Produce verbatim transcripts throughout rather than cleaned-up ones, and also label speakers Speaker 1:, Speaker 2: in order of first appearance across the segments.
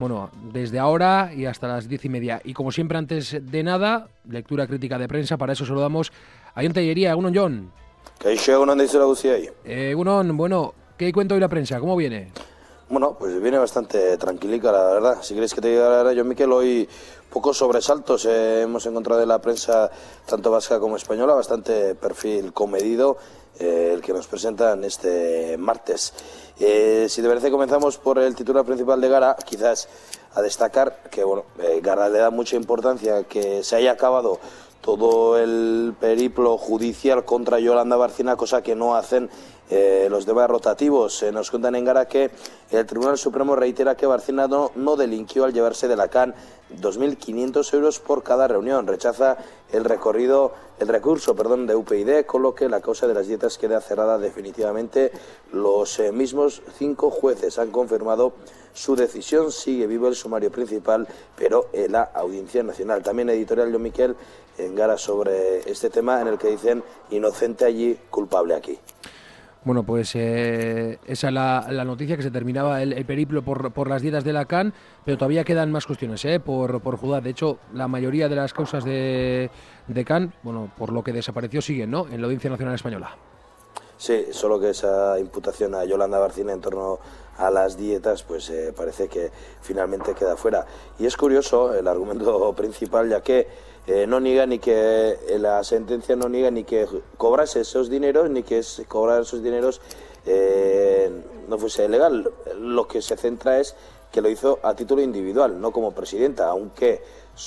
Speaker 1: Bueno, desde ahora y hasta las diez y media. Y como siempre, antes de nada, lectura crítica de prensa. Para eso saludamos a Jon Tellería. Egunon, Jon.
Speaker 2: Kaixo, egunon deizela guziei.
Speaker 1: Egunon, bueno, ¿qué cuenta hoy la prensa? ¿Cómo viene?
Speaker 2: Bueno, pues viene bastante tranquilica, la verdad. Si queréis que te diga la verdad, yo, Miquel, hoy pocos sobresaltos eh, hemos encontrado en la prensa, tanto vasca como española, bastante perfil comedido, eh, el que nos presentan este martes. Eh, si te parece, comenzamos por el titular principal de Gara, quizás a destacar que bueno, eh, Gara le da mucha importancia que se haya acabado todo el periplo judicial contra Yolanda Bárcena, cosa que no hacen eh, los demás rotativos. Eh, nos cuentan en Gara que el Tribunal Supremo reitera que Bárcena no, no delinquió al llevarse de la C A N dos mil quinientos euros por cada reunión. Rechaza el recorrido, el recurso perdón, de U P YD, con lo que la causa de las dietas queda cerrada definitivamente. Los eh, mismos cinco jueces han confirmado su decisión. Sigue vivo el sumario principal, pero en la Audiencia Nacional. También editorial, Jon Miquel, en Gara sobre este tema, en el que dicen inocente allí, culpable aquí.
Speaker 1: Bueno, pues eh, esa es la, la noticia, que se terminaba el, el periplo por, por las dietas de la C A N, pero todavía quedan más cuestiones eh, por, por juzgar. De hecho, la mayoría de las causas de, de C A N, bueno, por lo que desapareció, siguen, ¿no?, en la Audiencia Nacional Española.
Speaker 2: Sí, solo que esa imputación a Yolanda Bárcena en torno a las dietas, pues eh, parece que finalmente queda fuera. Y es curioso el argumento principal, ya que eh, no niega ni que eh, la sentencia no niega ni que cobrase esos dineros, ni que es, cobrar esos dineros eh, no fuese legal. Lo que se centra es que lo hizo a título individual, no como presidenta, aunque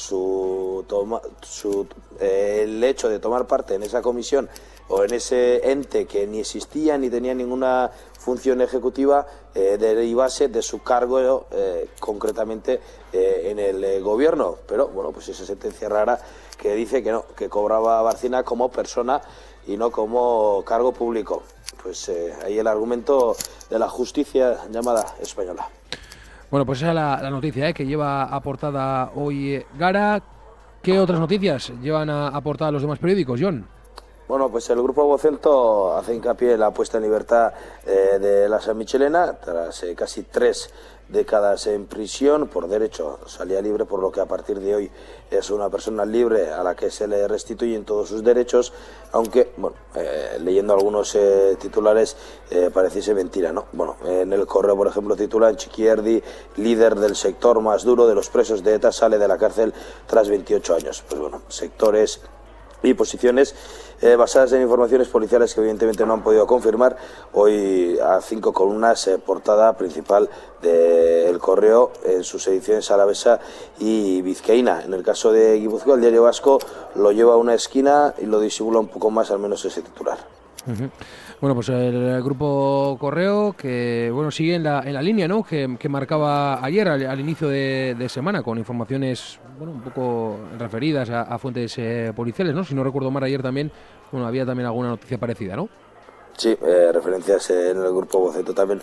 Speaker 2: su, toma, su eh, el hecho de tomar parte en esa comisión o en ese ente que ni existía ni tenía ninguna función ejecutiva eh, derivase de su cargo eh, concretamente eh, en el eh, gobierno. Pero bueno, pues esa sentencia rara que dice que no, que cobraba Bárcena como persona y no como cargo público. Pues eh, ahí el argumento de la justicia llamada española.
Speaker 1: Bueno, pues esa es la, la noticia eh, que lleva aportada hoy eh, Gara. ¿Qué otras noticias llevan a aportar los demás periódicos, Jon?
Speaker 2: Bueno, pues el Grupo Vocento hace hincapié en la puesta en libertad eh, de la San Michelena, tras eh, casi tres décadas en prisión. Por derecho salía libre, por lo que a partir de hoy es una persona libre a la que se le restituyen todos sus derechos, aunque, bueno, eh, leyendo algunos eh, titulares eh, pareciese mentira, ¿no? Bueno, en el Correo, por ejemplo, titulan: Txikierdi, líder del sector más duro de los presos de ETA, sale de la cárcel tras veintiocho años. Pues bueno, sectores y posiciones eh, basadas en informaciones policiales que evidentemente no han podido confirmar. Hoy a cinco columnas, eh, portada principal del Correo en sus ediciones alavesa y vizcaína. En el caso de Guipúzcoa, el Diario Vasco lo lleva a una esquina y lo disimula un poco más, al menos ese titular.
Speaker 1: Uh-huh. Bueno, pues el Grupo Correo, que bueno, sigue en la, en la línea, ¿no?, que, que marcaba ayer al, al inicio de, de semana, con informaciones, bueno, un poco referidas a, a fuentes eh, policiales, ¿no? Si no recuerdo mal, ayer también, bueno, había también alguna noticia parecida, ¿no?
Speaker 2: Sí, eh, referencias en el Grupo Vocento también,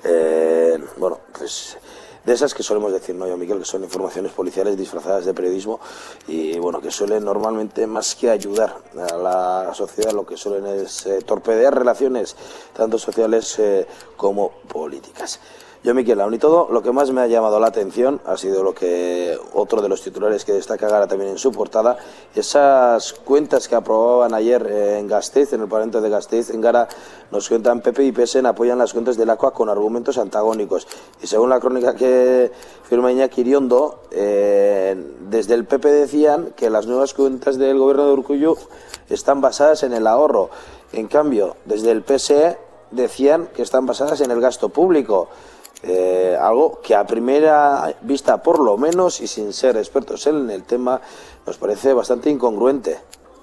Speaker 2: eh, bueno, pues de esas que solemos decir, ¿no, Jon Miquel?, que son informaciones policiales disfrazadas de periodismo y bueno, que suelen normalmente, más que ayudar a la sociedad, lo que suelen es eh, torpedear relaciones tanto sociales eh, como políticas. Jon Miquel, aún y todo, lo que más me ha llamado la atención ha sido lo que otro de los titulares que destaca Gara también en su portada, esas cuentas que aprobaban ayer en Gasteiz, en el Parlamento de Gasteiz. En Gara nos cuentan: P P y P S N apoyan las cuentas de Lakua con argumentos antagónicos. Y según la crónica que firma Iñaki Iriondo, eh, desde el P P decían que las nuevas cuentas del gobierno de Urkullu están basadas en el ahorro. En cambio, desde el P S E decían que están basadas en el gasto público. Eh, algo que a primera vista, por lo menos, y sin ser expertos en el tema, nos parece bastante incongruente.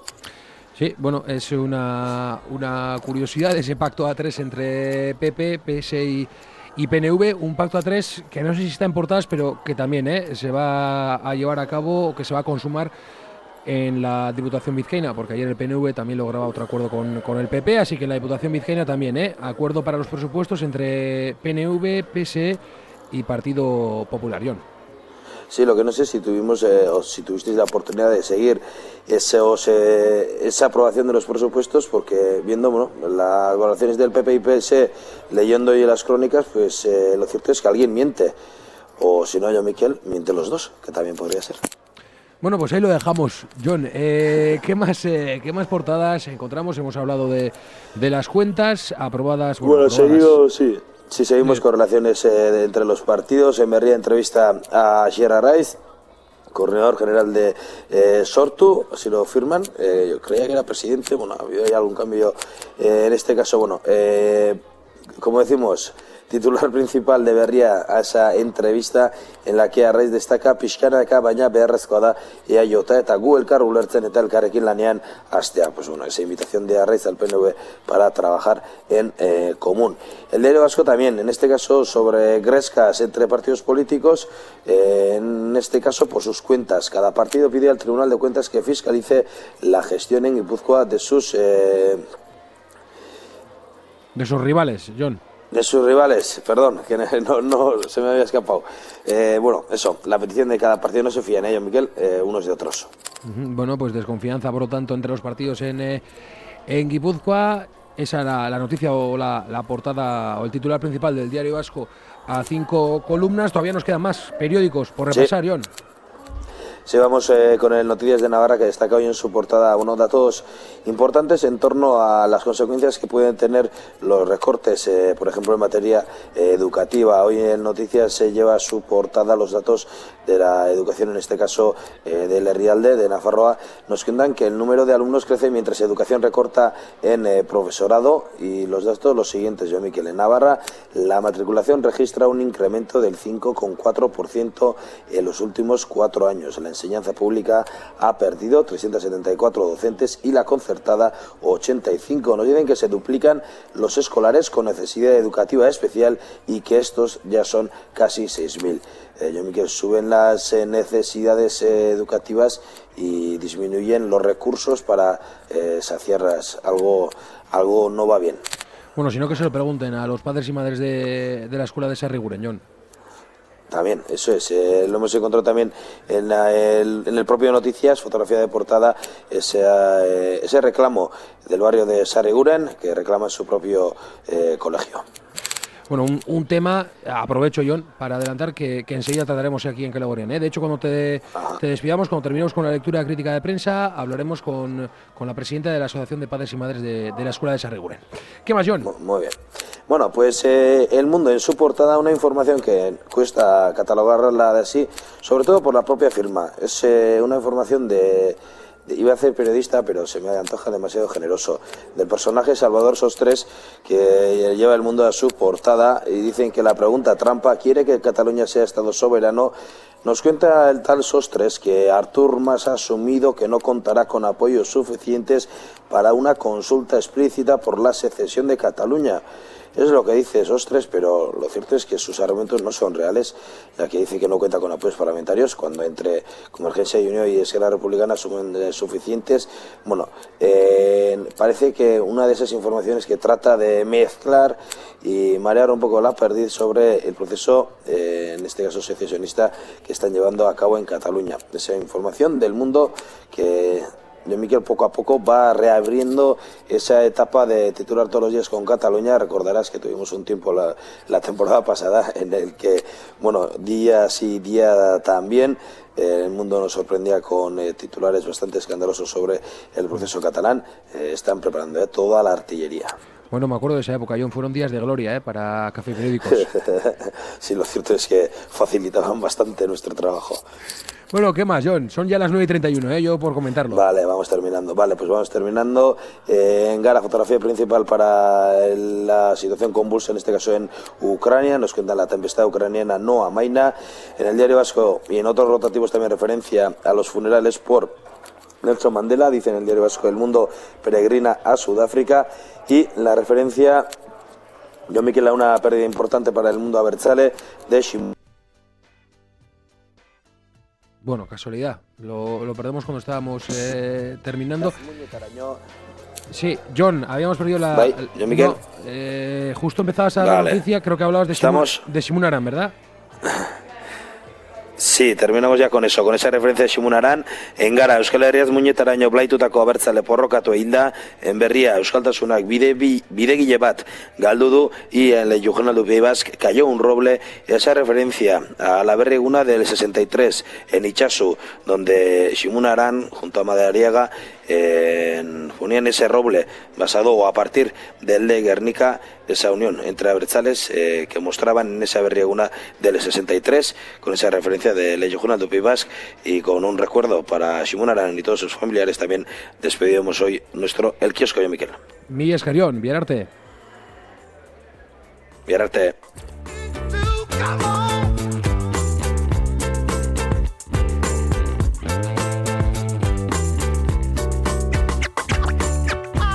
Speaker 1: Sí, bueno, es una, una curiosidad ese pacto A tres entre P P, P S y, y P N V, un pacto A tres que no sé si está en portadas, pero que también eh, se va a llevar a cabo, o que se va a consumar en la Diputación Vizcaína, porque ayer el P N V también lograba otro acuerdo con, con el P P, así que en la Diputación Vizcaína también, ¿eh? Acuerdo para los presupuestos entre P N V, P S E y Partido Popular. Jon.
Speaker 2: Sí, lo que no sé si tuvimos eh, o si tuvisteis la oportunidad de seguir ese, o se, esa aprobación de los presupuestos, porque viendo bueno, las valoraciones del P P y P S E, leyendo hoy las crónicas, pues eh, lo cierto es que alguien miente. o si no, yo, Miquel, miente los dos, que también podría ser.
Speaker 1: Bueno, pues ahí lo dejamos, John. Eh, ¿qué, más, eh, ¿Qué más portadas encontramos? Hemos hablado de, de las cuentas aprobadas. Bueno,
Speaker 2: Bueno,
Speaker 1: aprobadas.
Speaker 2: seguimos, sí. Sí, seguimos con relaciones eh, de, entre los partidos. En Berria entrevista a Xera Raiz, coordinador general de eh, Sortu, así lo firman. Eh, yo creía que era presidente, bueno, ha habido ya algún cambio eh, en este caso. Bueno, eh, como decimos, titular principal de Berria a esa entrevista en la que Arraiz destaca pixkanaka baina beharrezkoa da ea jota eta gu elkar ulertzen eta elkarrekin lanean hastea. Pues bueno, esa invitación de Arraiz al P N V para trabajar en eh, común. El diario vasco también, en este caso sobre grescas entre partidos políticos, eh, en este caso por sus cuentas. Cada partido pide al Tribunal de Cuentas que fiscalice la gestión en Guipúzcoa de sus... Eh,
Speaker 1: de sus rivales, John.
Speaker 2: De sus rivales, perdón, que no, no se me había escapado. Eh, bueno, eso, la petición de cada partido, no se fían ellos, Miquel, eh, unos de otros.
Speaker 1: Bueno, pues desconfianza, por lo tanto, entre los partidos en, eh, en Guipúzcoa. Esa era la noticia o la, la portada o el titular principal del Diario Vasco a cinco columnas. Todavía nos quedan más periódicos por repasar, sí. John.
Speaker 2: Sí, vamos eh, con el Noticias de Navarra, que destaca hoy en su portada unos datos importantes en torno a las consecuencias que pueden tener los recortes, eh, por ejemplo, en materia eh, educativa. Hoy en Noticias se lleva a su portada los datos de la educación, en este caso eh, del Herrialde, de Nafarroa. Nos cuentan que el número de alumnos crece mientras educación recorta en eh, profesorado, y los datos los siguientes, yo, Miquel. En Navarra la matriculación registra un incremento del cinco coma cuatro por ciento en los últimos cuatro años. La enseñanza pública ha perdido trescientos setenta y cuatro docentes y la concertada ochenta y cinco. Nos dicen que se duplican los escolares con necesidad educativa especial y que estos ya son casi seis mil. Eh, yo, Miquel, suben las eh, necesidades eh, educativas y disminuyen los recursos para eh, saciarlas. Algo, algo no va bien.
Speaker 1: Bueno, sino que se lo pregunten a los padres y madres de, de la escuela de Sarriguren, John.
Speaker 2: También, eso es, eh, lo hemos encontrado también en, la, el, en el propio Noticias, fotografía de portada, ese, eh, ese reclamo del barrio de Sarriguren, que reclama su propio eh, colegio.
Speaker 1: Bueno, un, un tema, aprovecho, John, para adelantar que, que enseguida trataremos aquí en Kelegorrian, ¿eh? De hecho, cuando te, te despidamos, cuando terminemos con la lectura crítica de prensa, hablaremos con, con la presidenta de la Asociación de Padres y Madres de, de la Escuela de Sarriguren. ¿Qué más, John?
Speaker 2: Muy bien. Bueno, pues eh, El Mundo en su portada una información que cuesta catalogarla de así, sobre todo por la propia firma. Es eh, una información de... Iba a ser periodista, pero se me antoja demasiado generoso. Del personaje Salvador Sostres, que lleva El Mundo a su portada, y dicen que la pregunta trampa: ¿quiere que Cataluña sea Estado soberano? Nos cuenta el tal Sostres que Artur Mas ha asumido que no contará con apoyos suficientes para una consulta explícita por la secesión de Cataluña. Es lo que dice Sostres, pero lo cierto es que sus argumentos no son reales, ya que dice que no cuenta con apoyos parlamentarios cuando entre Convergencia y Unión y Esquerra Republicana sumen suficientes. Bueno, eh, parece que una de esas informaciones que trata de mezclar y marear un poco la perdiz sobre el proceso, eh, en este caso secesionista, que están llevando a cabo en Cataluña. Esa información del Mundo que... Yo, Miquel, poco a poco va reabriendo esa etapa de titular todos los días con Cataluña. Recordarás que tuvimos un tiempo la, la temporada pasada en el que, bueno, día sí, día también, eh, El Mundo nos sorprendía con eh, titulares bastante escandalosos sobre el proceso catalán. Eh, están preparando eh, toda la artillería.
Speaker 1: Bueno, me acuerdo de esa época, John, fueron días de gloria, ¿eh?, para Café y Periódicos.
Speaker 2: Sí, lo cierto es que facilitaban bastante nuestro trabajo.
Speaker 1: Bueno, ¿qué más, John? Son ya las nueve y treinta y uno, ¿eh? Yo por comentarlo.
Speaker 2: Vale, vamos terminando. Vale, pues vamos terminando. Eh, en Gara, fotografía principal para el, la situación convulsa, en este caso en Ucrania. Nos cuenta la tempestad ucraniana no amaina. En el Diario Vasco y en otros rotativos también referencia a los funerales por Nelson Mandela. Dice en el Diario Vasco: El Mundo peregrina a Sudáfrica. Y la referencia, yo, Miquel, a una pérdida importante para el mundo abertzale de Shim.
Speaker 1: Bueno, casualidad, lo, lo perdemos cuando estábamos eh, terminando. Sí, John, habíamos perdido la...
Speaker 2: Bye, yo, Miquel.
Speaker 1: No, eh, justo empezabas a
Speaker 2: vale.
Speaker 1: la noticia, creo que hablabas de, Shimu,
Speaker 2: Estamos...
Speaker 1: de Shimun Aran, ¿verdad?
Speaker 2: Sí, terminamos ya con eso, con esa referencia de Ximunaran. En gara, Euskal Herriaz muñetaraino blaitutako abertzale porrokatu eginda, en berria, Euskaltasunak bide, bidegile bat galdu du, y en el Journal du Pays Basque cayó un roble. Esa referencia a la berreguna del sesenta y tres en Itxasu, donde Ximunaran, junto a Madariaga, eh, ponían ese roble basado o a partir del de Guernica, esa unión entre abertzales eh, que mostraban en esa berrieguna del sesenta y tres, con esa referencia de Le Journal du Pays Basque, y con un recuerdo para Ximunaran y todos sus familiares. También despedimos hoy nuestro El Kiosco de Miquel.
Speaker 1: Mi escarión, Bierarte.
Speaker 2: Bierarte.